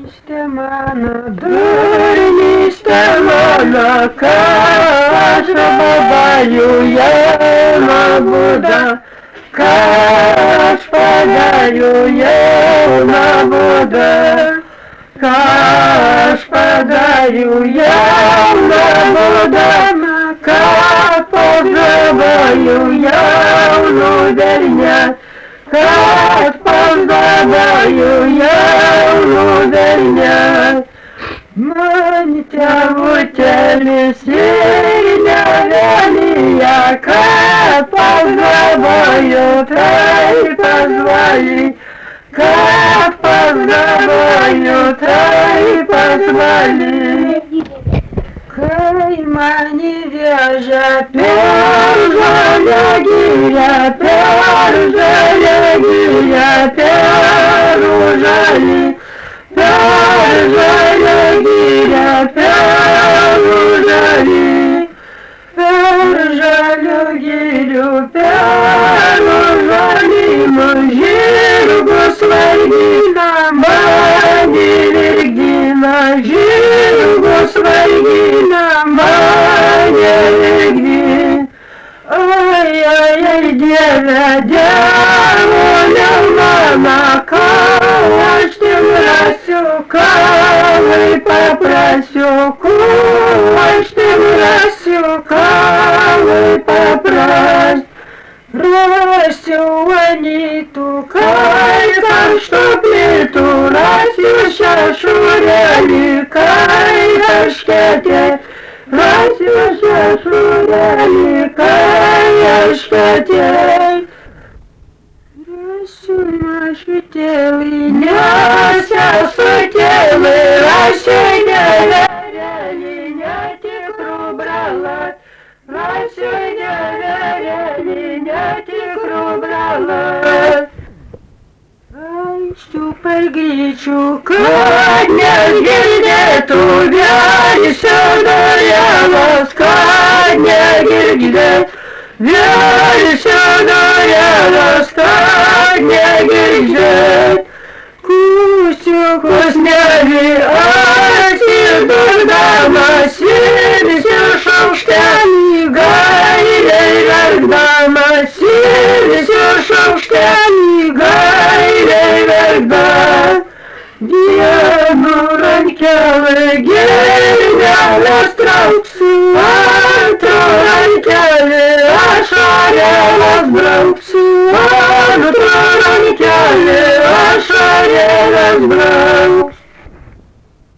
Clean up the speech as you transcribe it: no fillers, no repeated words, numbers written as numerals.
Durnystė mano, kad aš babaju jauną būdą, kad aš padariu jauną būdą, kad aš padariu jauną būdą, kad pažabaju jaunų dernę, kad pažabaju jaunų dernę. Man tėvutelis ir nevelija, kad pažabaju taip pažvali, kad pažabaju taip pažvali. Kai mani veža per žalią girią, per žalią girią, per užalį, per žalią girią, per užalį, per žalių girių, per užalį, žirgus vargina, mane virgina, žirgus vargina, mane virgina. Ai, Dieve, dievule mano, ką aš tik rasiu, ką paprasiu, ko aš tik rasiu, ką paprasiu. Rasiu anytų, kai karštų plytų, rasiu šešurėlį, kai ašketė, rasiu šešurėlį, kai ašketė. Rasiu mažutėlį, nes esu tėlį, rasiu neverėlį, netikrų bralą, rasiu neverėlį, netikrų bralą. Ankščių per greičių, kad negirdėtų vėlisiu norėlos, kad negirdėtų vėlisiu norėlos, kad negirdėtų. Kūsiukus nevi atsidurdamas, irsiu šaukštelį gailiai verkdamas, irsiu šaukštelį gailiai verkdamas. Vienu rankelį gervelės trauksiu, antru rankelį ašareles brauksiu, antru rankelį ašareles brauksiu.